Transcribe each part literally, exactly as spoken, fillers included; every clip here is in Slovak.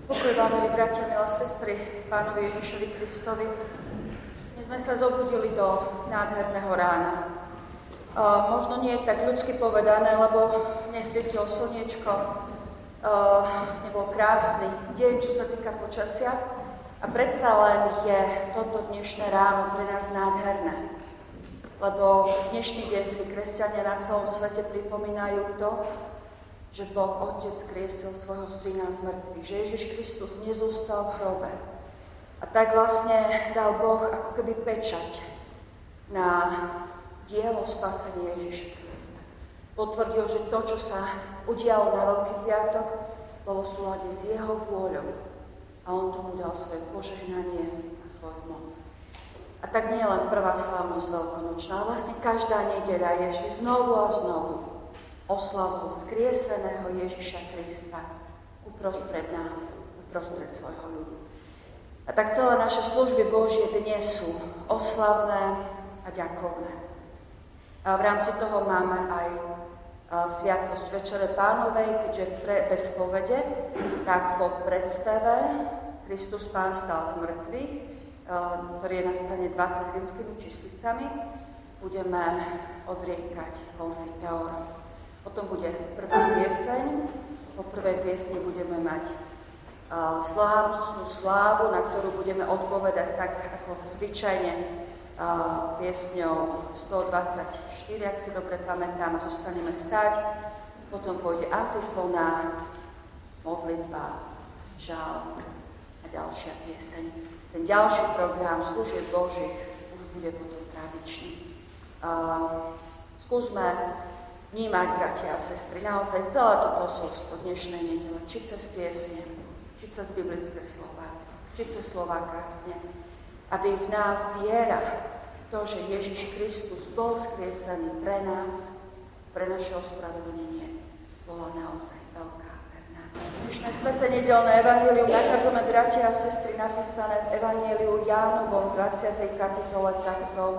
Pokoj vám, milí bratia, milé sestry, Pánovi Ježišovi Kristovi. My sme sa zobudili do nádherného rána. Uh, možno nie je tak ľudsky povedané, lebo nesvietilo slniečko, uh, nebol krásny deň, čo sa týka počasia. A predsa len je toto dnešné ráno pre nás nádherné. Lebo dnešný deň si kresťania na celom svete pripomínajú to, že Boh Otec kriesil svojho syna z mŕtvych, že Ježiš Kristus nezostal v hrobe. A tak vlastne dal Boh ako keby pečať na dielo spasenia Ježiša Krista. Potvrdil, že to, čo sa udialo na Veľký piatok, bolo v súlade s jeho vôľou. A on tomu dal svoje požehnanie a svoju moc. A tak nie len prvá slávnosť veľkonočná, ale vlastne každá nedeľa je vždy znovu a znovu oslavou skrieseného Ježiša Krista uprostred nás, uprostred svojho ľudu. A tak celé naše služby Božie dnes sú oslavné a ďakovné. A v rámci toho máme aj sviatosť Večere Pánovej, keďže pre, bez spovede, tak po predstave Kristus Pán stal z mŕtvych, ktorý je na strane dvadsať rímskymi číslicami, budeme odriekať konfiteor. Potom bude prvá pieseň. Po prvej piesni budeme mať uh, slávnostnú slávu, na ktorú budeme odpovedať tak ako zvyčajne uh, piesňou stodvadsaťštyri, ak si dobre pamätám, a zostaneme stať. Potom pôjde antifona, modlitba, žalm a ďalšia pieseň. Ten ďalší program služieb Božích už bude potom tradičný. Uh, skúsme vnímať, bratia a sestry, naozaj celé to posolstvo dnešnej nedele, či cez piesne, či cez biblické slova, či cez slova kázne, aby v nás viera, to, že Ježiš Kristus bol skriesený pre nás, pre naše ospravedlnenie, bola naozaj veľká a pevná. Dnešné sväté nedeľné evanjelium nachádzame, bratia a sestry, napísané v evanjeliu Jánovom dvadsiatej kapitole takto.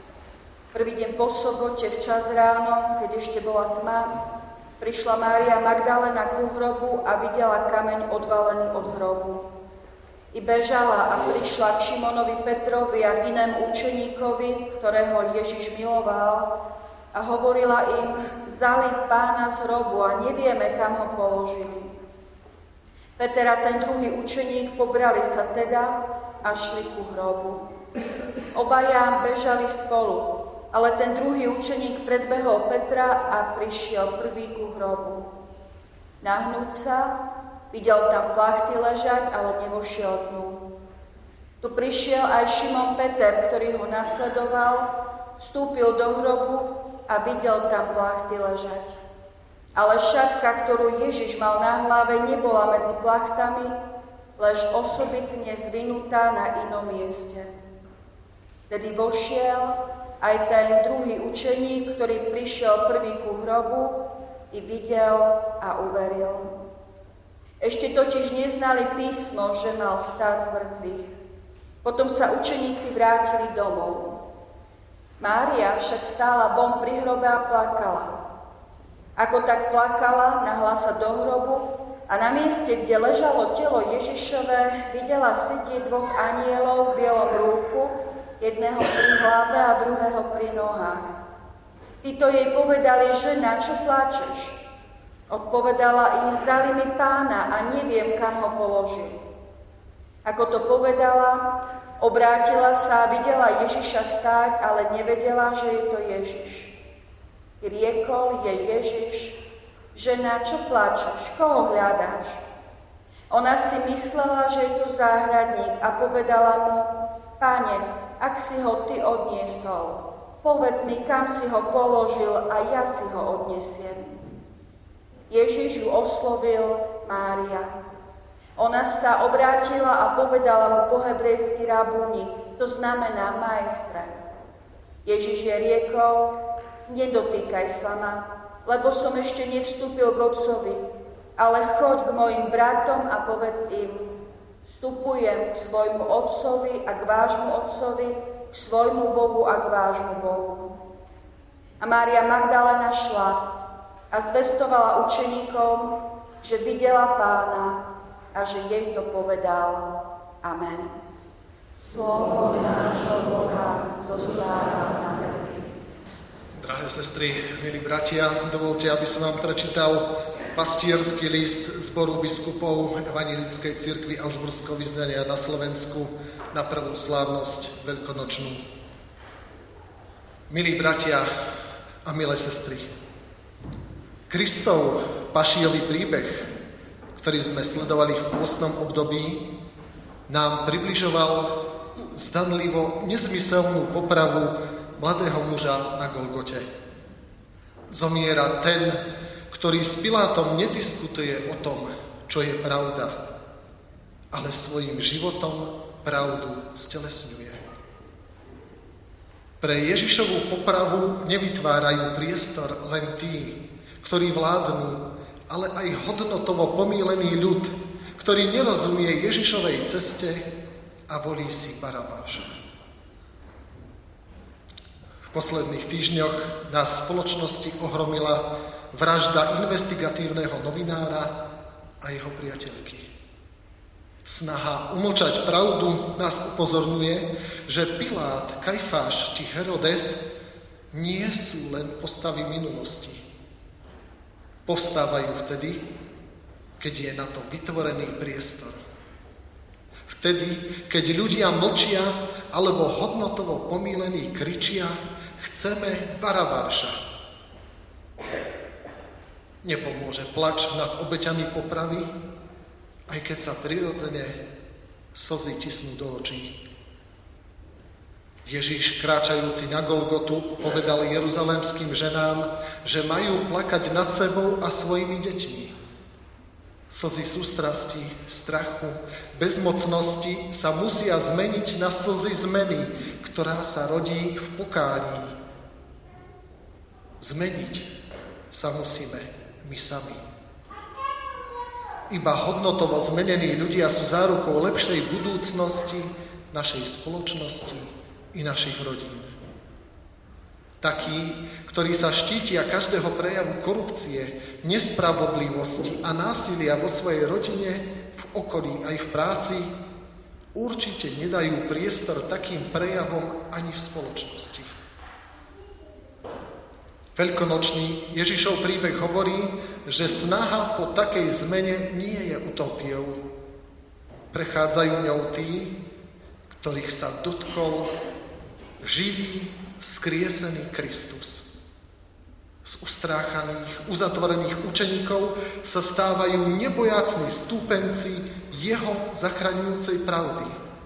Prvý deň po sobote, včas ráno, keď ešte bola tma, prišla Mária Magdalena ku hrobu a videla kameň odvalený od hrobu. I bežala a prišla k Šimonovi Petrovi a k inému učeníkovi, ktorého Ježiš miloval, a hovorila im: vzali Pána z hrobu a nevieme, kam ho položili. Peter a ten druhý učeník pobrali sa teda a šli ku hrobu. Obaja bežali spolu, ale ten druhý učeník predbehol Petra a prišiel prvý ku hrobu. Nahnúť sa, videl tam plachty ležať, ale nevošiel dnu. Tu prišiel aj Šimon Peter, ktorý ho nasledoval, vstúpil do hrobu a videl tam plachty ležať. Ale šatka, ktorú Ježiš mal na hlave, nebola medzi plachtami, lež osobitne zvinutá na inom mieste. Tedy vošiel aj ten druhý učeník, ktorý prišiel prvý ku hrobu, i videl a uveril. Ešte totiž neznali písmo, že mal vstať z mŕtvych. Potom sa učeníci vrátili domov. Mária však stála von pri hrobe a plakala. Ako tak plakala, nahla sa do hrobu a na mieste, kde ležalo telo Ježišové, videla sedieť dvoch anjelov v bielom rúchu, jedného pri hlave a druhého pri nohách. Títo jej povedali: žena, čo pláčeš? Odpovedala im: vzali mi Pána a neviem, kam ho položili. Ako to povedala, obrátila sa a videla Ježiša stáť, ale nevedela, že je to Ježiš. I riekol jej Ježiš: žena, čo pláčeš? Koho hľadáš? Ona si myslela, že je to záhradník, a povedala mu: Pane, ak si ho ty odniesol, povedz mi, kam si ho položil a ja si ho odnesiem. Ježiš ju oslovil: Mária. Ona sa obrátila a povedala mu po hebrejsky rabuni, to znamená majstre. Ježiš jej riekol: nedotýkaj sa ma, lebo som ešte nevstúpil k Otcovi, ale choď k mojim bratom a povedz im: vstupujem k svojmu Otcovi a k vášmu Otcovi, k svojmu Bohu a k vášmu Bohu. A Mária Magdalena šla a zvestovala učeníkom, že videla Pána a že jej to povedal. Amen. Slovo nášho Boha zostáva na veky. Drahé sestry, milí bratia, dovolte, aby som vám prečítal pastierský list zboru biskupov Evanjelickej cirkvi Augsburského vyznania na Slovensku na prvú slávnosť veľkonočnú. Milí bratia a milé sestry, Kristov pašiový príbeh, ktorý sme sledovali v pôstnom období, nám približoval zdanlivo nezmyselnú popravu mladého muža na Golgote. Zomiera ten, ktorý s Pilátom nediskutuje o tom, čo je pravda, ale svojim životom pravdu stelesňuje. Pre Ježišovu popravu nevytvárajú priestor len tí, ktorí vládnu, ale aj hodnotovo pomílený ľud, ktorý nerozumie Ježišovej ceste a volí si Barabáša. V posledných týždňoch nás v spoločnosti ohromila vražda investigatívneho novinára a jeho priateľky. Snaha umlčať pravdu nás upozorňuje, že Pilát, Kajfáš či Herodes nie sú len postavy minulosti. Povstávajú vtedy, keď je na to vytvorený priestor. Vtedy, keď ľudia mlčia alebo hodnotovo pomílení kričia: chceme Barabáša. Nepomôže plač nad obeťami popravy, aj keď sa prirodzene slzy tisnú do očí. Ježiš, kráčajúci na Golgotu, povedal jeruzalemským ženám, že majú plakať nad sebou a svojimi deťmi. Slzy sústrasti, strachu, bezmocnosti sa musia zmeniť na slzy zmeny, ktorá sa rodí v pokání. Zmeniť sa musíme my sami. Iba hodnotovo zmenení ľudia sú zárukou lepšej budúcnosti našej spoločnosti i našich rodín. Takí, ktorí sa štítia každého prejavu korupcie, nespravodlivosti a násilia vo svojej rodine, v okolí aj v práci, určite nedajú priestor takým prejavom ani v spoločnosti. Veľkonočný Ježišov príbeh hovorí, že snaha po takej zmene nie je utopiou. Prechádzajú ňou tí, ktorých sa dotkol živý, skriesený Kristus. Z ustráchaných, uzatvorených učeníkov sa stávajú nebojácni stúpenci jeho zachraňujúcej pravdy.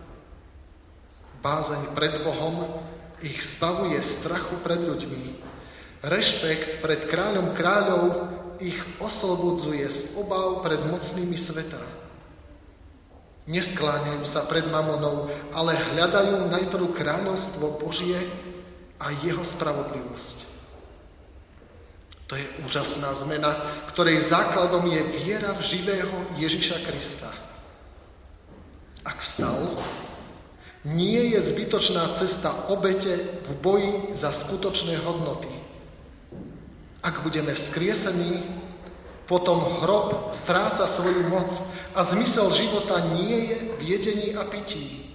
Bázeň pred Bohom ich zbavuje strachu pred ľuďmi. Rešpekt pred kráľom kráľov ich oslobodzuje z obáv pred mocnými sveta. Neskláňajú sa pred mamonou, ale hľadajú najprv kráľovstvo Božie a jeho spravodlivosť. To je úžasná zmena, ktorej základom je viera v živého Ježiša Krista. Ak vstal, nie je zbytočná cesta obete v boji za skutočné hodnoty. Ak budeme vzkriesení, potom hrob stráca svoju moc a zmysel života nie je v jedení a pití.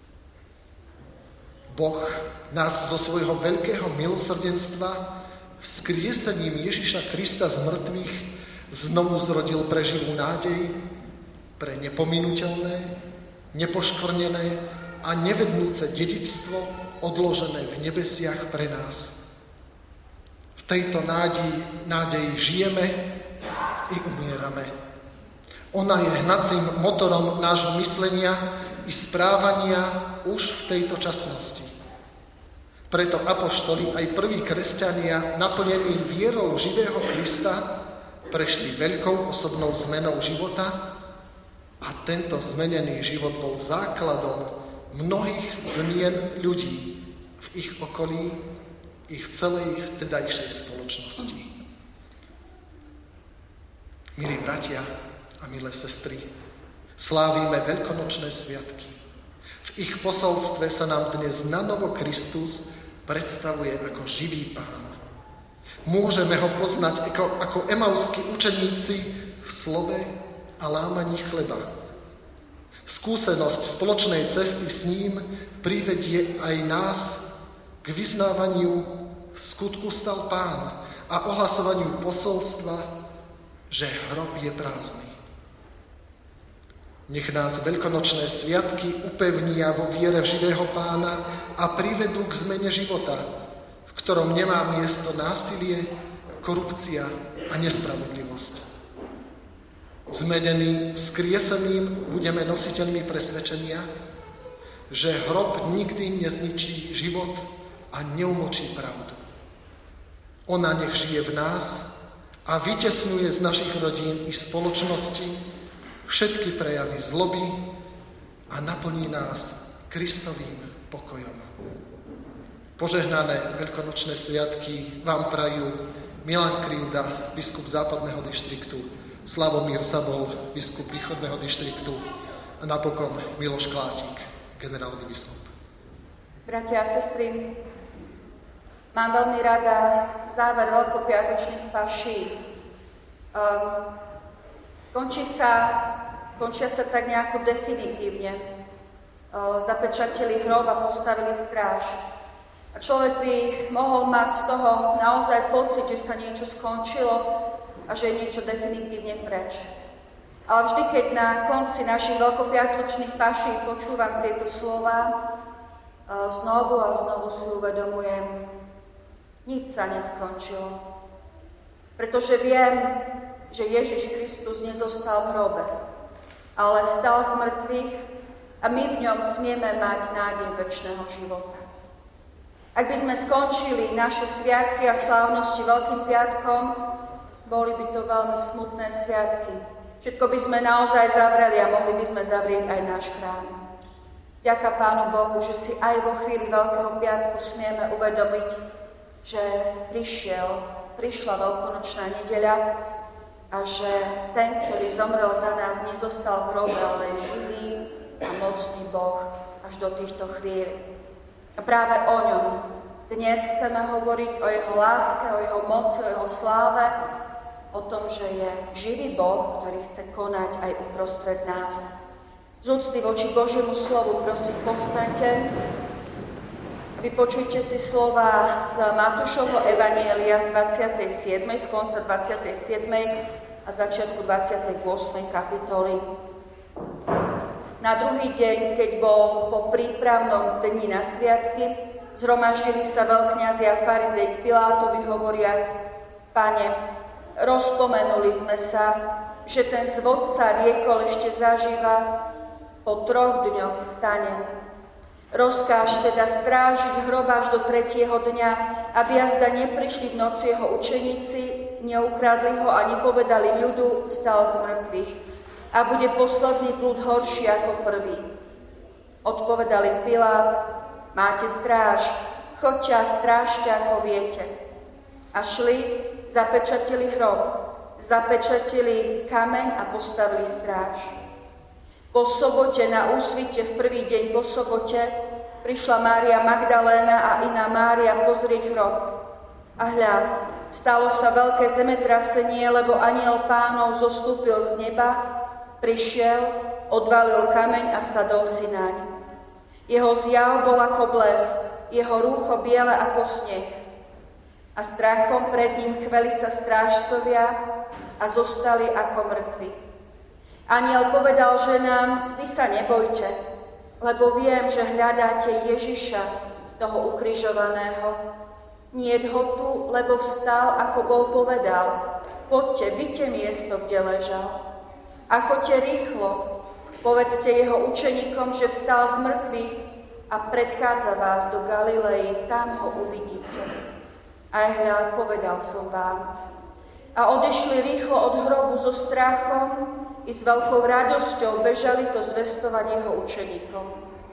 Boh nás zo svojho veľkého milosrdenstva vzkriesením Ježiša Krista z mŕtvych znovu zrodil pre živú nádej, pre nepominuteľné, nepoškvrnené a nevednúce dedičstvo odložené v nebesiach pre nás. V tejto nádeji, nádeji žijeme i umierame. Ona je hnacím motorom nášho myslenia i správania už v tejto časnosti. Preto apoštoli aj prví kresťania, naplnení vierou živého Krista, prešli veľkou osobnou zmenou života a tento zmenený život bol základom mnohých zmien ľudí v ich okolí i v celej vtedajšej spoločnosti. Milí bratia a milé sestry, slávime veľkonočné sviatky. V ich posolstve sa nám dnes nanovo Kristus predstavuje ako živý Pán. Môžeme ho poznať ako, ako emauskí učeníci v slove a lámaní chleba, Skúsenosť spoločnej cesty s ním privedie aj nás k vyznávaniu v skutku stal Pán a ohlasovaniu posolstva, že hrob je prázdny. Nech nás veľkonočné sviatky upevnia vo viere v živého Pána a privedú k zmene života, v ktorom nemá miesto násilie, korupcia a nespravodlivosť. Zmenení vzkrieseným budeme nositeľmi presvedčenia, že hrob nikdy nezničí život a neumočí pravdu. Ona nech žije v nás a vytesňuje z našich rodín i spoločnosti všetky prejavy zloby a naplní nás Kristovým pokojom. Požehnané veľkonočné sviatky vám prajú Milan Krivda, biskup západného dištriktu, Slavomír Sabol, biskup východného dištriktu a napokon Miloš Klátik, generálny biskup. Bratia a sestry, mám veľmi rada záver veľkopiatočných paší. Um, končí sa, končia sa tak nejako definitívne. Um, zapečatili hrob a postavili stráž. A človek by mohol mať z toho naozaj pocit, že sa niečo skončilo a že je niečo definitívne preč. Ale vždy, keď na konci našich veľkopiatočných paší počúvam tieto slova, znovu a znovu si uvedomujem, nič sa neskončilo. Pretože viem, že Ježiš Kristus nezostal v hrobe, ale vstal z mŕtvych a my v ňom smieme mať nádej večného života. Ak by sme skončili naše sviatky a slávnosti Veľkým piatkom, boli by to veľmi smutné sviatky. Všetko by sme naozaj zavreli a mohli by sme zavrieť aj náš chrám. Ďaká Pánu Bohu, že si aj vo chvíli Veľkého piatku smieme uvedomiť, že prišiel, prišla veľkonočná nedeľa a že ten, ktorý zomrel za nás, nezostal v hrobe, ale je živý a mocný Boh až do týchto chvíľ. A práve o ňom dnes chceme hovoriť, o jeho láske, o jeho moci, o jeho sláve, o tom, že je živý Boh, ktorý chce konať aj uprostred nás. Z úcty voči Božiemu slovu, prosím, povstaňte. Vypočujte si slova z Matúšovho evanjelia z dvadsiatej siedmej, z konca dvadsiatej siedmej a začiatku dvadsiatej ôsmej kapitoly. Na druhý deň, keď bol po prípravnom dni na sviatky, zhromaždili sa veľkňazi a farizej k Pilátovi hovoriac: Pane, rozpomenuli sme sa, že ten zvodca riekol ešte zaživa, po troch dňoch vstane. Rozkáž teda strážiť hrob až do tretieho dňa, aby azda neprišli v noci jeho učeníci, neukradli ho a nepovedali ľudu, vstal z mŕtvych. A bude posledný blúd horší ako prvý. Odpovedali Pilát: Máte stráž, choďte a strážte, ako viete. A šli, zapečatili hrob, zapečatili kameň a postavili stráž. Po sobote na úsvite, v prvý deň po sobote, prišla Mária Magdaléna a iná Mária pozrieť hrob. A hľa, stalo sa veľké zemetrasenie, lebo anjel Pánov zostúpil z neba, prišiel, odvalil kameň a sadol si naň. Jeho zjav bol ako blesk, jeho rúcho biele ako sneh. A strachom pred ním chveli sa strážcovia a zostali ako mŕtvi. Anjel povedal ženám: Vy sa nebojte, lebo viem, že hľadáte Ježiša, toho ukrižovaného. Niet ho tu, lebo vstal, ako bol povedal. Poďte, vidíte miesto, kde ležal. A choďte rýchlo, povedzte jeho učeníkom, že vstal z mŕtvych a predchádza vás do Galilei, tam ho uvidíte. Aj hľa, povedal som vám. A odešli rýchlo od hrobu so strachom i s veľkou radosťou bežali to zvestovať jeho učeníkom.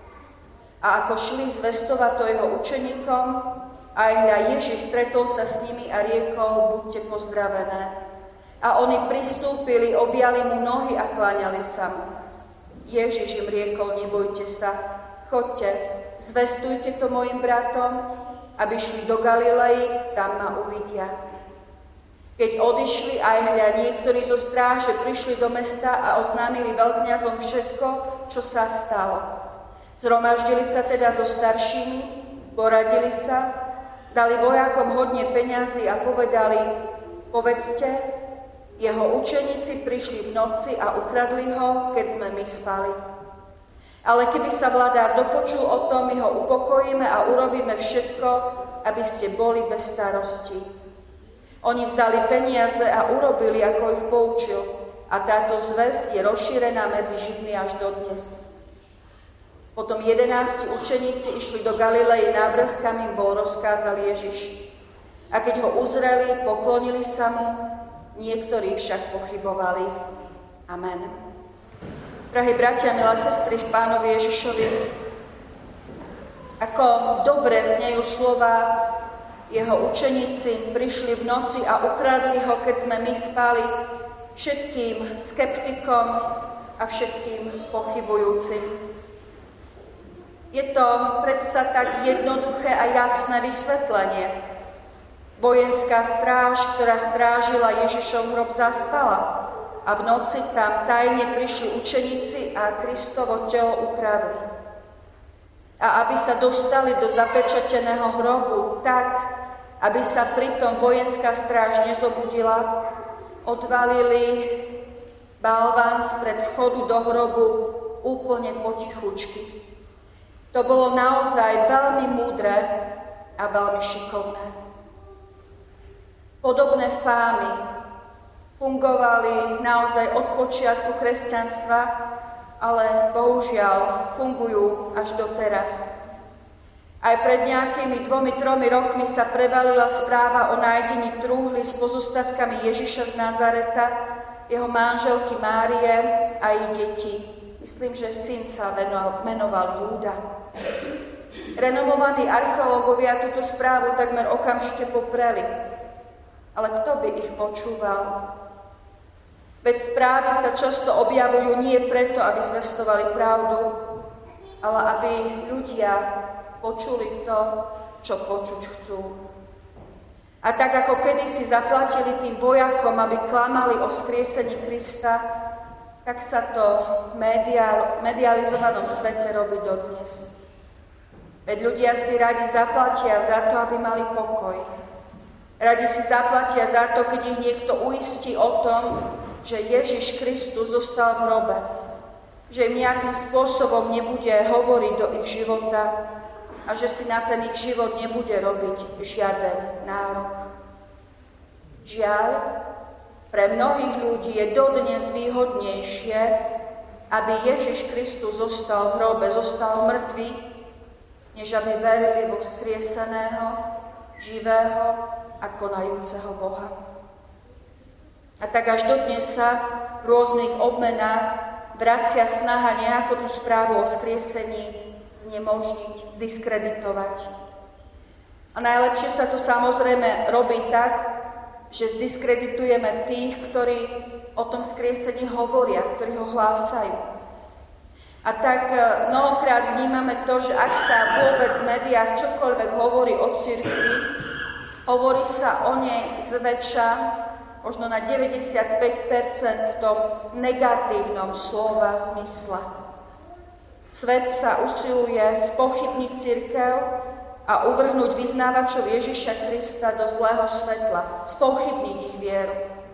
A ako šli zvestovať to jeho učeníkom, aj hľa Ježiš stretol sa s nimi a riekol: Buďte pozdravené. A oni pristúpili, objali mu nohy a kláňali sa mu. Ježiš im riekol: Nebojte sa, choďte, zvestujte to mojim bratom, aby šli do Galilei, tam ma uvidia. Keď odišli, aj hľa niektorí zo stráže prišli do mesta a oznámili veľkňazom všetko, čo sa stalo. Zhromaždili sa teda so staršími, poradili sa, dali vojakom hodne peňazí a povedali: povedzte, jeho učeníci prišli v noci a ukradli ho, keď sme my spali. Ale keby sa vladár dopočul o tom, my ho upokojíme a urobíme všetko, aby ste boli bez starosti. Oni vzali peniaze a urobili, ako ich poučil, a táto zvesť je rozšírená medzi Židmi až dodnes. Potom jedenácti učeníci išli do Galilei na vrch, kam im bol rozkázal Ježiš. A keď ho uzreli, poklonili sa mu, niektorí však pochybovali. Amen. Drahí bratia, milé sestry v Pánovi Ježišovi, ako dobre znejú slova: jeho učeníci prišli v noci a ukradli ho, keď sme my spali, všetkým skeptikom a všetkým pochybujúcim. Je to predsa tak jednoduché a jasné vysvetlenie. Vojenská stráž, ktorá strážila Ježišov hrob, zaspala a v noci tam tajne prišli učeníci a Kristovo telo ukradli. A aby sa dostali do zapečateného hrobu tak, aby sa pritom vojenská stráž nezobudila, odvalili balván spred vchodu do hrobu úplne potichučky. To bolo naozaj veľmi múdre a veľmi šikovné. Podobné fámy fungovali naozaj od počiatku kresťanstva, ale bohužiaľ fungujú až doteraz. Aj pred nejakými dvomi, tromi rokmi sa prevalila správa o nájdení trúhly s pozostatkami Ježiša z Nazareta, jeho manželky Márie a ich detí. Myslím, že syn sa menoval Júda. Renomovaní archeológovia túto správu takmer okamžite popreli. Ale kto by ich počúval? Veď správy sa často objavujú nie preto, aby zvestovali pravdu, ale aby ľudia počuli to, čo počuť chcú. A tak ako kedysi zaplatili tým vojakom, aby klamali o skriesení Krista, tak sa to v medial, medializovanom svete robí dodnes. Veď ľudia si radi zaplatia za to, aby mali pokoj. Radi si zaplatia za to, keď ich niekto uistí o tom, že Ježiš Kristus zostal v hrobe, že im nejakým spôsobom nebude hovoriť do ich života a že si na ten ich život nebude robiť žiaden nárok. Žiaľ, pre mnohých ľudí je dodnes výhodnejšie, aby Ježiš Kristus zostal v hrobe, zostal mŕtvý, než aby verili vo vzkrieseného, živého a konajúceho Boha. A tak až dodnes sa v rôznych obmenách vracia snaha nejako tú správu o vzkriesení znemožniť, diskreditovať. A najlepšie sa to samozrejme robí tak, že zdiskreditujeme tých, ktorí o tom vzkriesení hovoria, ktorí ho hlásajú. A tak mnohokrát vnímame to, že ak sa vôbec v médiách čokoľvek hovorí o cirkvi, hovorí sa o nej zväčša možno na deväťdesiatpäť percent v tom negatívnom slova zmysle. Svet sa usiluje spochybniť cirkev a uvrhnúť vyznávačov Ježiša Krista do zlého svetla, spochybniť ich vieru.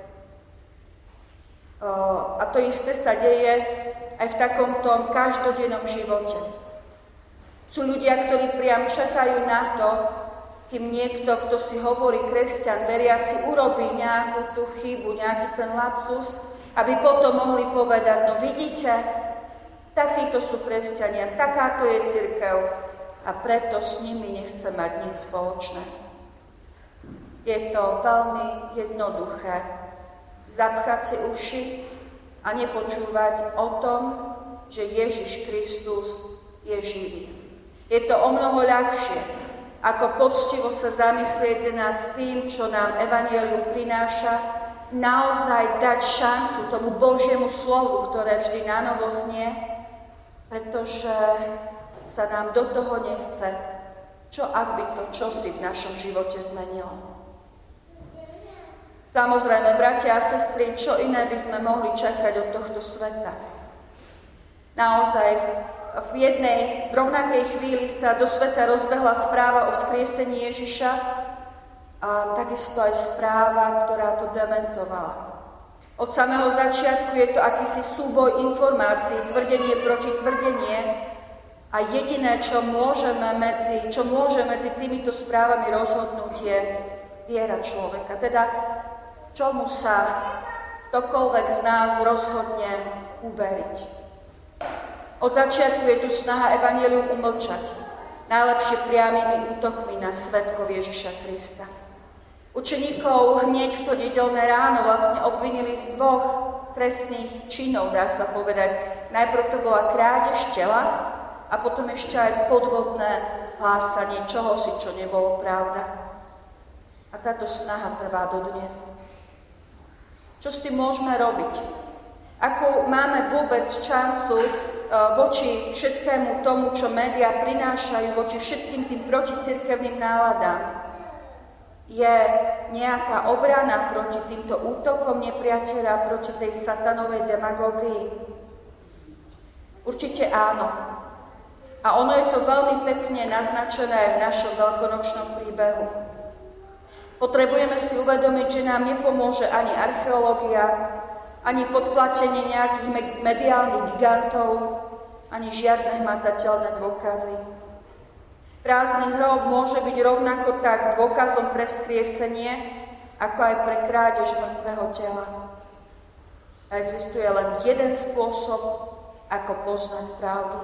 A to isté sa deje aj v takomto každodennom živote. Sú ľudia, ktorí priam čakajú na to, kým niekto, kto si hovorí kresťan, veriaci, urobí nejakú tú chybu, nejaký ten lapsus, aby potom mohli povedať: no vidíte, takíto sú kresťania, takáto je cirkev a preto s nimi nechce mať nič spoločné. Je to veľmi jednoduché zapchať si uši a nepočúvať o tom, že Ježiš Kristus je živý. Je to o mnoho ľahšie, ako poctivo sa zamyslieť nad tým, čo nám evanjelium prináša, naozaj dať šancu tomu Božiemu slovu, ktoré vždy nanovo znie, pretože sa nám do toho nechce. Čo ak by to čosi v našom živote zmenilo? Samozrejme, bratia a sestry, čo iné by sme mohli čakať od tohto sveta? Naozaj, v jednej, v rovnakej chvíli sa do sveta rozbehla správa o vzkriesení Ježiša a takisto aj správa, ktorá to dementovala. Od samého začiatku je to akýsi súboj informácií, tvrdenie proti tvrdenie a jediné, čo, môžeme medzi, čo môže medzi týmito správami rozhodnúť, je viera človeka. Teda, čomu sa ktokoľvek z nás rozhodne uveriť. Od začiatku je tu snaha evanjelium umlčať, najlepšie priamými útokmi na svedkov Ježiša Krista. Učeníkov hneď v to nedeľné ráno vlastne obvinili z dvoch trestných činov, dá sa povedať. Najprv to bola krádež tela a potom ešte aj podvodné hlásanie čohosi, čo nebolo pravda. A táto snaha trvá dodnes. Čo s tým môžeme robiť? Ako máme vôbec šancu voči všetkému tomu, čo médiá prinášajú, voči všetkým tým proticirkevným náladám? Je nejaká obrana proti týmto útokom nepriateľa, proti tej satanovej demagógii? Určite áno. A ono je to veľmi pekne naznačené aj v našom veľkonočnom príbehu. Potrebujeme si uvedomiť, že nám nepomôže ani archeológia, ani podplatenie nejakých mediálnych gigantov, ani žiadne hmatateľné dôkazy. Prázdny hrob môže byť rovnako tak dôkazom pre vzkriesenie, ako aj pre krádež mŕtvého tela. A existuje len jeden spôsob, ako poznať pravdu.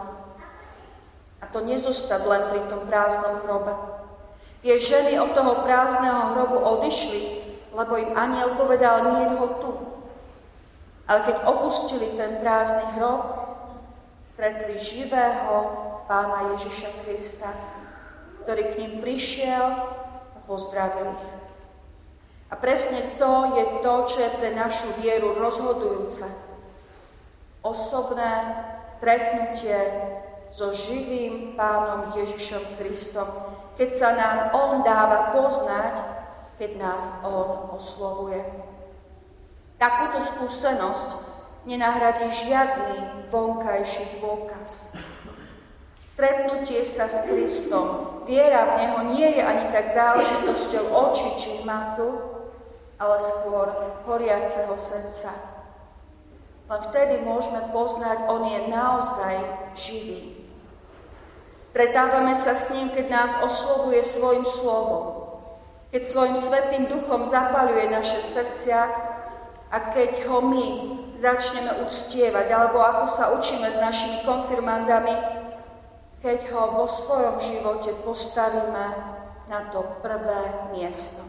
A to nezostať len pri tom prázdnom hrobe. Tie ženy od toho prázdneho hrobu odišli, lebo im anjel povedal, nie je ho tu. Ale keď opustili ten prázdny hrob, stretli živého Pána Ježiša Krista, ktorý k ním prišiel a pozdravil ich. A presne to je to, čo je pre našu vieru rozhodujúce. Osobné stretnutie so živým Pánom Ježišom Kristom, keď sa nám On dáva poznať, keď nás On oslovuje. Takúto skúsenosť nenahradí žiadny vonkajší dôkaz. Stretnutie sa s Kristom, viera v Neho nie je ani tak záležitosťou očí či hmatu, ale skôr horiaceho srdca. Len vtedy môžeme poznať, On je naozaj živý. Stretávame sa s ním, keď nás oslovuje svojim slovom, keď svojim svätým duchom zapaľuje naše srdcia a keď ho my začneme uctievať, alebo ako sa učíme s našimi konfirmandami, keď ho vo svojom živote postavíme na to prvé miesto.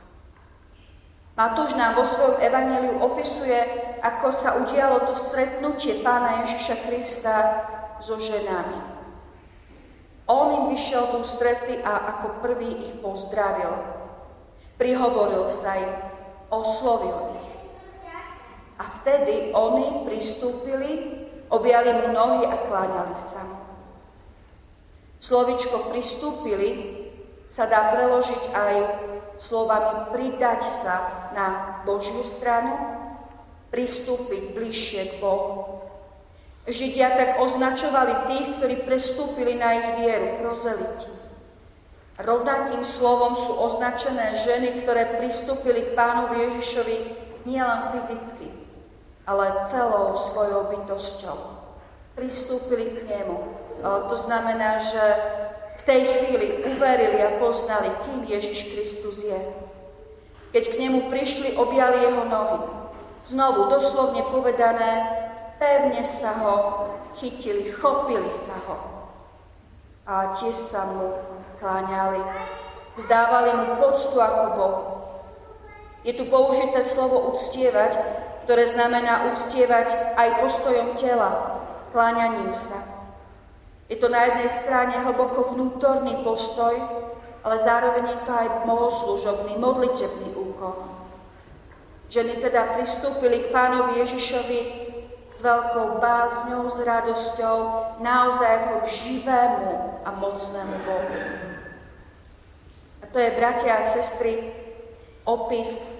Matúš nám vo svojom evanjeliu opisuje, ako sa udialo to stretnutie Pána Ježiša Krista so ženami. On im vyšiel v ústrety a ako prvý ich pozdravil. Prihovoril sa im, oslovil ich. A vtedy oni pristúpili, objali mu nohy a kláňali sa mu. Slovičko pristúpili sa dá preložiť aj slovami pridať sa na Božiu stranu, pristúpiť bližšie k Bohu. Židia tak označovali tých, ktorí prestúpili na ich vieru, prozeliti. Rovnakým slovom sú označené ženy, ktoré pristúpili k Pánovi Ježišovi nielen fyzicky, ale celou svojou bytosťou. Pristúpili k nemu. To znamená, že v tej chvíli uverili a poznali, kým Ježiš Kristus je. Keď k nemu prišli, objali jeho nohy. Znovu, doslovne povedané, pevne sa ho chytili, chopili sa ho. A tiež sa mu kláňali. Vzdávali mu poctu ako Bohu. Je tu použité slovo uctievať, ktoré znamená uctievať aj postojom tela, kláňaním sa. Je to na jednej strane hlboko vnútorný postoj, ale zároveň je to aj bohoslužobný, modlitebný úkon. Ženy teda pristúpili k Pánovi Ježišovi s veľkou bázňou, s radosťou, naozaj ako k živému a mocnému Bohu. A to je, bratia a sestry, opis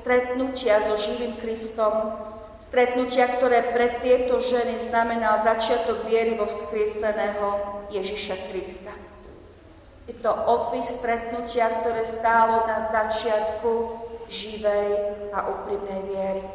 stretnutia so živým Kristom, stretnutia, ktoré pre tieto ženy znamená začiatok viery vo vzkrieseného Ježiša Krista. Je to opis stretnutia, ktoré stálo na začiatku živej a úprimnej viery.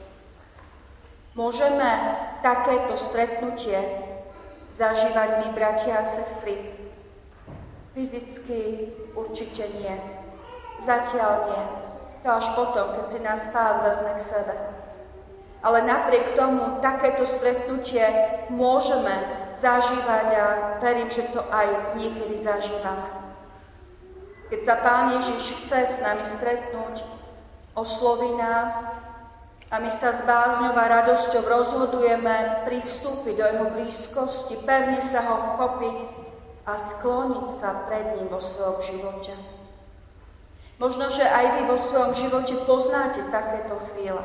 Môžeme takéto stretnutie zažívať my, bratia a sestry? Fyzicky určite nie. Zatiaľ nie. To až potom, keď si nás Pán vezme k sebe. Ale napriek tomu takéto stretnutie môžeme zažívať a verím, že to aj niekedy zažívame. Keď sa Pán Ježiš chce s nami stretnúť, osloví nás a my sa s bázňou a radosťou rozhodujeme pristúpiť do jeho blízkosti, pevne sa ho chopiť a skloniť sa pred ním vo svojom živote. Možno, že aj vy vo svojom živote poznáte takéto chvíle.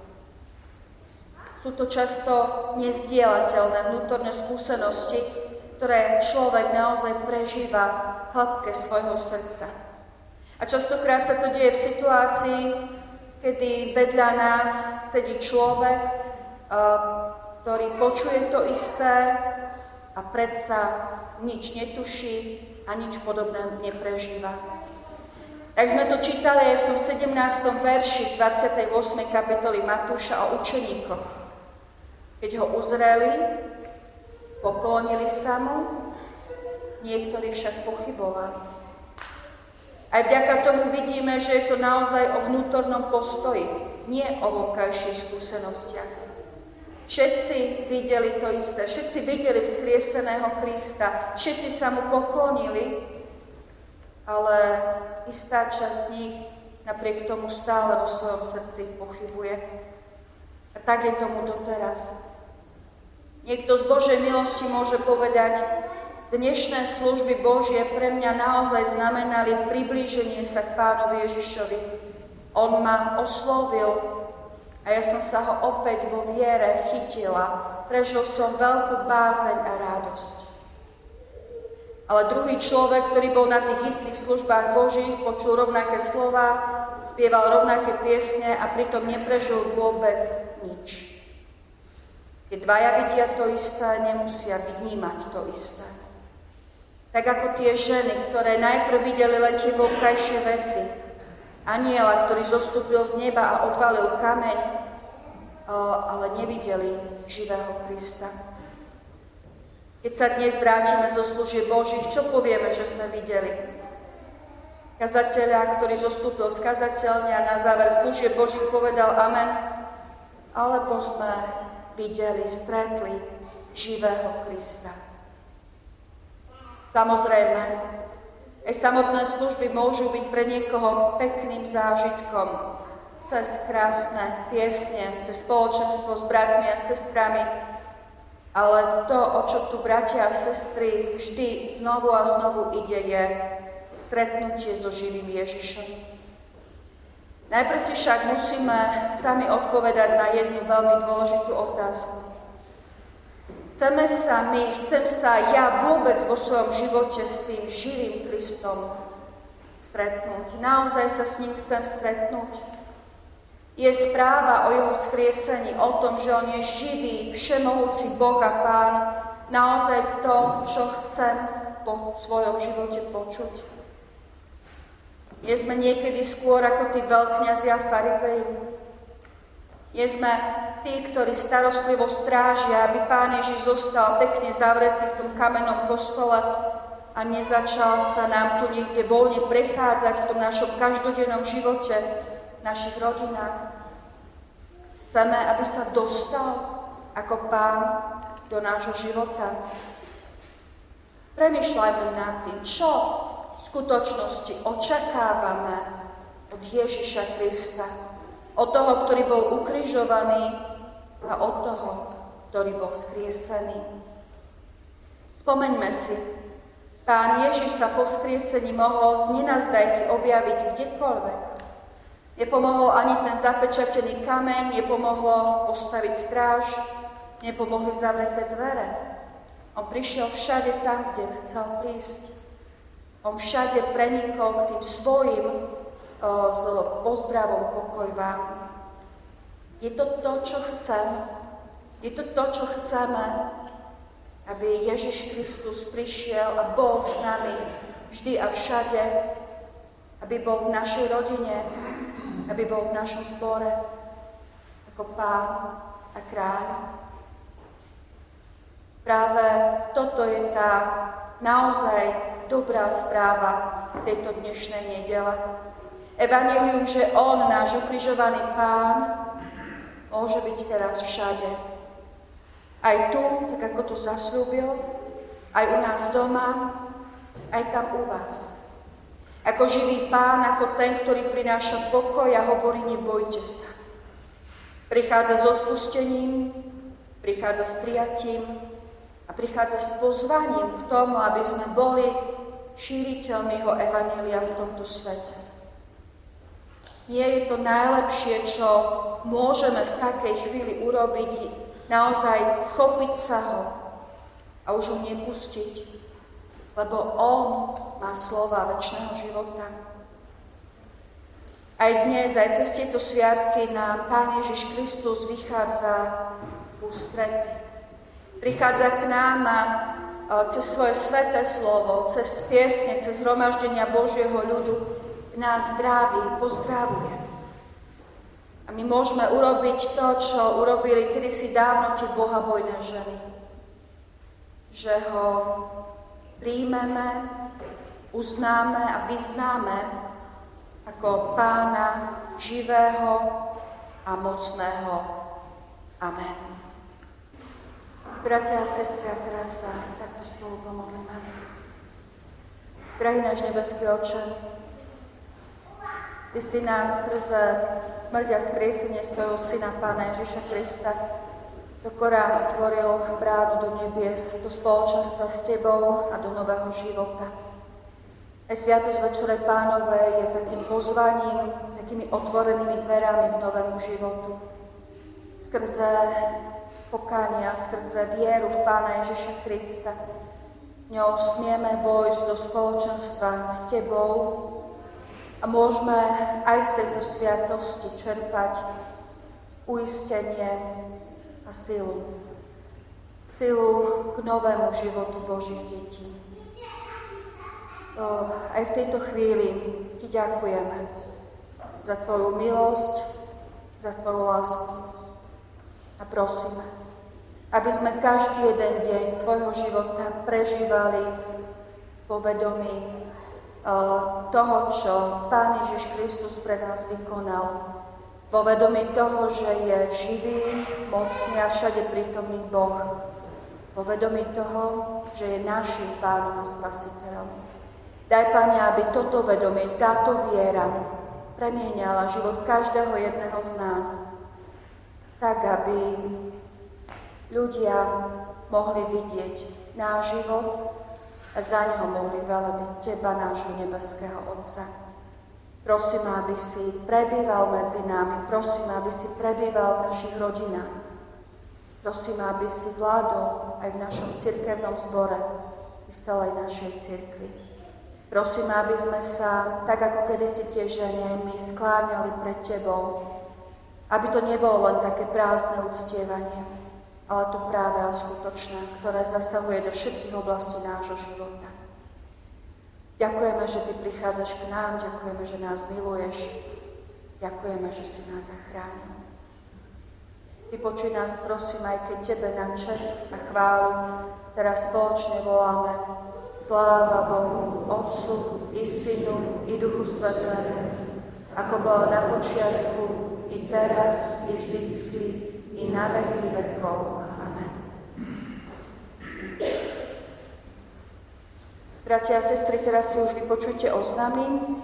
Sú to často nezdielateľné vnútorné skúsenosti, ktoré človek naozaj prežíva v hĺbke svojho srdca. A častokrát sa to deje v situácii, kedy vedľa nás sedí človek, ktorý počuje to isté a predsa nič netuší a nič podobné neprežíva. Tak sme to čítali aj v tom sedemnástom verši dvadsiatej ôsmej kapitoly Matúša o učeníkoch. Keď ho uzreli, poklonili sa mu, niektorí však pochybovali. Aj vďaka tomu vidíme, že je to naozaj o vnútornom postoji, nie o vonkajších skúsenostiach. Všetci videli to isté, všetci videli vzkrieseného Krista, všetci sa mu poklonili, ale istá časť z nich napriek tomu stále vo svojom srdci pochybuje. A tak je tomu doteraz. Niekto z Božej milosti môže povedať, dnešné služby Božie pre mňa naozaj znamenali priblíženie sa k Pánovi Ježišovi. On ma oslovil a ja som sa ho opäť vo viere chytila. Prežil som veľkú bázeň a radosť. Ale druhý človek, ktorý bol na tých istých službách Božích, počul rovnaké slova, spieval rovnaké piesne a pritom neprežil vôbec nič. Keď dvaja vidia to isté, nemusia vnímať to isté. Tak ako tie ženy, ktoré najprv videli len tie vonkajšie veci, anjela, ktorý zostúpil z neba a odvalil kameň, ale nevideli živého Krista. Keď sa dnes vrátime zo služieb Božích, čo povieme, že sme videli? Kazateľa, ktorý zostúpil z kazateľne a na záver služieb Božích povedal amen, alebo sme videli, stretli živého Krista. Samozrejme, aj samotné služby môžu byť pre niekoho pekným zážitkom cez krásne piesne, cez spoločenstvo s bratmi a sestrami, ale to, o čo tu bratia a sestry vždy znovu a znovu ide, je stretnutie so živým Ježišom. Najprv si však musíme sami odpovedať na jednu veľmi dôležitú otázku. Chceme sa my, chcem sa ja vôbec vo svojom živote s tým živým Kristom stretnúť. Naozaj sa s ním chcem stretnúť. Je správa o jeho vzkriesení, o tom, že on je živý, všemohúci Boh a Pán, naozaj to, čo chcem po svojom živote počuť. Nie sme niekedy skôr ako tí veľkňazia v Farizei. Nie sme tí, ktorí starostlivo strážia, aby Pán Ježiš zostal pekne zavretý v tom kamennom kostole a nezačal sa nám tu niekde voľne prechádzať v tom našom každodennom živote, v našich rodinách. Chceme, aby sa dostal ako Pán do nášho života. Premýšľajme nad tým, čo v skutočnosti očakávame od Ježiša Krista. Od toho, ktorý bol ukrižovaný a od toho, ktorý bol vzkriesený. Spomeňme si, Pán Ježiš sa po vzkriesení mohol z nenazdajky objaviť kdekoľvek. Nepomohol ani ten zapečatený kameň, nepomohlo postaviť stráž, nepomohli zavreté dvere. On prišiel všade tam, kde chcel prísť. On všade prenikol k tým svojim slovo pozdravom, pokoj vám. Je to to, čo chcem. Je to to, čo chceme, aby Ježiš Kristus prišiel a bol s nami vždy a všade, aby bol v našej rodine, aby bol v našom zbore ako Pán a Kráľ. Práve toto je tá naozaj dobrá správa tejto dnešnej nedele. Evanjelium, že On, náš ukrižovaný Pán, môže byť teraz všade. Aj tu, tak ako to zasľúbil, aj u nás doma, aj tam u vás. Ako živý Pán, ako ten, ktorý prináša pokoj a hovorí, nebojte sa. Prichádza s odpustením, prichádza s prijatím a prichádza s pozvaním k tomu, aby sme boli šíriteľmi jeho evanjelia v tomto svete. Nie je to najlepšie, čo môžeme v takej chvíli urobiť, naozaj chopiť sa ho a už ho nepustiť, lebo on má slova večného života. Aj dnes, aj cez tieto sviatky nám Pán Ježiš Kristus vychádza v ústrety. Prichádza k nám a cez svoje sväté slovo, cez piesne, cez zhromaždenia Božieho ľudu nás zdraví, pozdravuje. A my môžeme urobiť to, čo urobili kedysi dávno tie bohabojné ženy. Že ho príjmeme, uznáme a vyznáme ako Pána živého a mocného. Amen. Bratia a sestry, a teraz sa takto spolu pomodlíme. Drahý náš nebeský Otče, Ty si nám skrze smrť a skriesenie svojho Syna, Pána Ježiša Krista, do Korán otvoril bránu do nebies, do spoločenstva s Tebou a do nového života. Aj sviatosť Večere Pánovej je takým pozvaním, takými otvorenými dverami k novému životu. Skrze pokánia, skrze vieru v Pána Ježiša Krista, ňou smieme vojsť do spoločenstva s Tebou a môžeme aj z tejto sviatosti čerpať uistenie a silu. Silu k novému životu Božích detí. O, aj v tejto chvíli Ti ďakujeme za Tvoju milosť, za Tvoju lásku. A prosíme, aby sme každý jeden deň svojho života prežívali vo vedomí uh, toho, čo Pán Ježiš Kristus pre nás vykonal. Vo vedomí toho, že je živý, mocný a všade prítomný Boh. Vo vedomí toho, že je našim Pánom a Spasiteľom. Daj, Pane, aby toto vedomie, táto viera premieniala život každého jedného z nás, tak, aby ľudia mohli vidieť náš život a za neho mohli velebiť Teba, nášho nebeského Otca. Prosím, aby si prebýval medzi nami, prosím, aby si prebýval v našich rodinách. Prosím, aby si vládol aj v našom cirkevnom zbore i v celej našej cirkvi. Prosím, aby sme sa, tak ako kedysi tie ženy, my skláňali pred Tebou, aby to nebolo len také prázdne uctievanie, ale to práve a skutočné, ktoré zasahuje do všetkých oblastí nášho života. Ďakujeme, že Ty prichádzaš k nám, ďakujeme, že nás miluješ, ďakujeme, že si nás zachránil. Vypočuj nás, prosím, aj keď Tebe na česť a chválu teraz spoločne voláme. Sláva Bohu, Otcu i Synu i Duchu Svätému, ako bolo na počiatku, i teraz, i vždycky, i na veky vekov. Amen. Bratia a sestry, teraz si už vypočujte oznámy.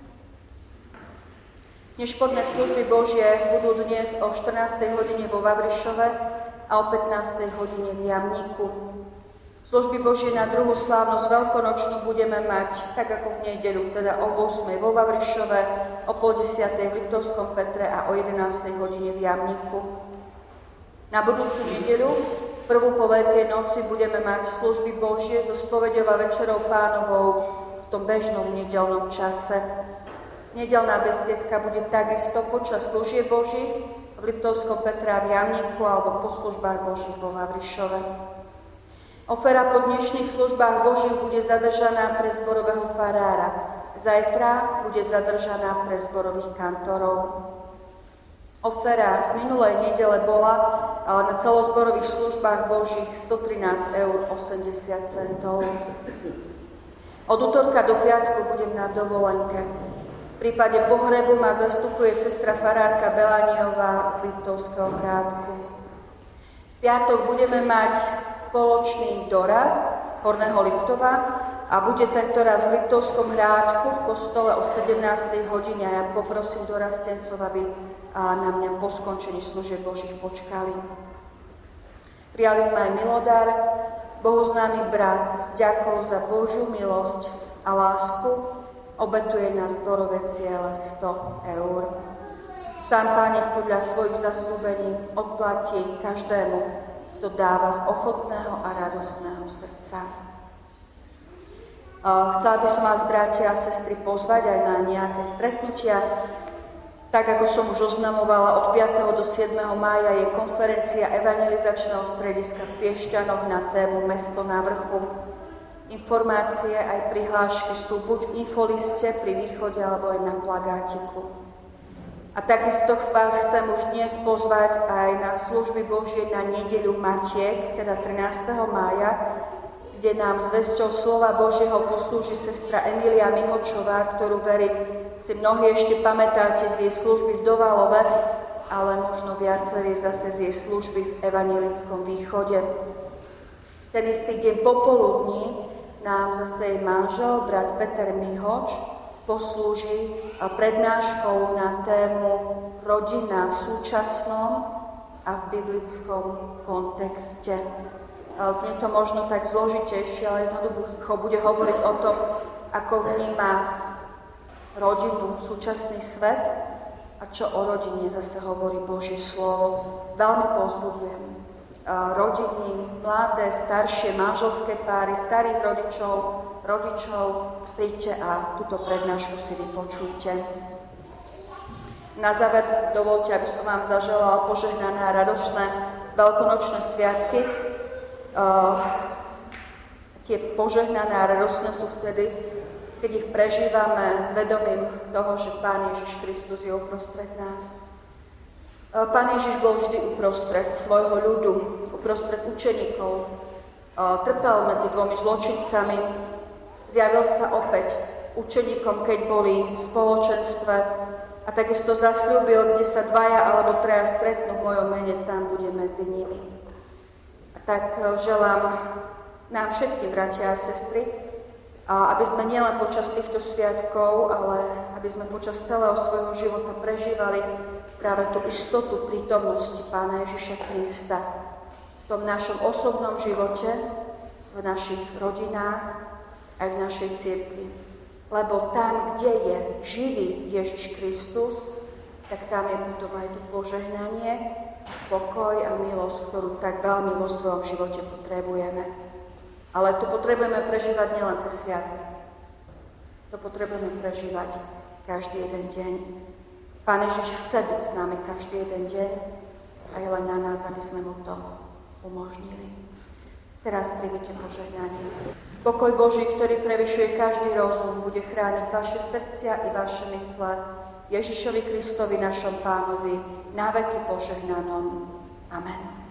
Dnešporné služby Božie budú dnes o štrnástej hodine vo Vavrišove a o pätnástej hodine v Jamníku. Služby Božie na druhú slávnosť veľkonočnú budeme mať, tak ako v nedeľu, teda o ôsmej vo Vavrišove, o pol desiatej v Liptovskom Petre a o jedenástej hodine v Jamníku. Na budúcu nedeľu, prvú po Veľkej noci, budeme mať služby Božie so spoveďou a večerou Pánovou v tom bežnom nedeľnom čase. Nedeľná besiedka bude takisto počas služieb Božích v Liptovskom Petra v Jamníku alebo po službách Božích vo Vavrišove. Ofera po dnešných službách Božích bude zadržaná pre zborového farára. Zajtra bude zadržaná pre zborových kantorov. Ofera z minulej nedele bola ale na celozborových službách Božích stotrinásť eur osemdesiat centov. Od útorka do piatku budem na dovolenke. V prípade pohrebu ma zastupuje sestra farárka Belaniová z Liptovského Hrádku. V piatok budeme mať spoločný doraz Horného Liptova a bude tento raz v Liptovskom Hrádku v kostole o sedemnástej hodine. Ja poprosím doraztencov, aby na mňa po skončení služieb Božích počkali. Prijali sme aj milodár, bohoznámy brat s ďakou za Božiu milosť a lásku obetuje na zborové ciele sto eur. Sám Pán nech podľa svojich zasľúbení odplatí každému, kto dáva z ochotného a radostného srdca. Chcela by som vás, bratia a sestry, pozvať aj na nejaké stretnutia. Tak, ako som už oznamovala, od piateho do siedmeho mája je konferencia evangelizačného strediska v Piešťanoch na tému Mesto na vrchu. Informácie aj prihlášky sú buď v infoliste pri východe, alebo aj na plagátiku. A takisto vás chcem už dnes pozvať aj na služby Božie na nedeľu Matiek, teda trinásteho mája, kde nám zvesťou slova Božieho poslúži sestra Emília Mihočová, ktorú verím, si mnohí ešte pamätáte z jej služby v Dovalove, ale možno viacerí zase z jej služby v evanjelickom východe. Ten istý deň popoludní nám zase jej manžel, brat Peter Mihoč, poslúži prednáškou na tému Rodina v súčasnom a v biblickom kontexte. Znie to možno tak zložitejšie, ale jednoducho bude hovoriť o tom, ako vníma rodinu súčasný svet a čo o rodine zase hovorí Božie slovo. Veľmi povzbudzujem rodiny, mladé, staršie, manželské páry, starých rodičov, rodičov, príďte a túto prednášku si vypočujte. Na záver dovolte, aby som vám zaželala požehnané a radošné veľkonočné sviatky. Uh, tie požehnané a radostné sú vtedy, keď ich prežívame s vedomím toho, že Pán Ježiš Kristus je uprostred nás. Uh, Pán Ježiš bol vždy uprostred svojho ľudu, uprostred učeníkov. Uh, trpel medzi dvomi zločincami, zjavil sa opäť učeníkom, keď boli v spoločenstve a takisto zasľúbil, kde sa dvaja alebo traja stretnú v mojom mene, tam bude medzi nimi. Tak želám nám všetkým, bratia a sestry, aby sme nielen počas týchto sviatkov, ale aby sme počas celého svojho života prežívali práve tú istotu prítomnosti Pána Ježiša Krista v tom našom osobnom živote, v našich rodinách aj v našej cirkvi. Lebo tam, kde je živý Ježiš Kristus, tak tam je potom aj to požehnanie, pokoj a milosť, ktorú tak veľmi vo svojom živote potrebujeme. Ale to potrebujeme prežívať nielen cez sviatok. To potrebujeme prežívať každý jeden deň. Pán Ježiš chce byť s nami každý jeden deň a je len na nás, aby sme mu to umožnili. Teraz príjmite požehnanie. Pokoj Boží, ktorý prevyšuje každý rozum, bude chrániť vaše srdcia i vaše mysle Ježišovi Kristovi, našom Pánovi, na veky požehnanom. Amen.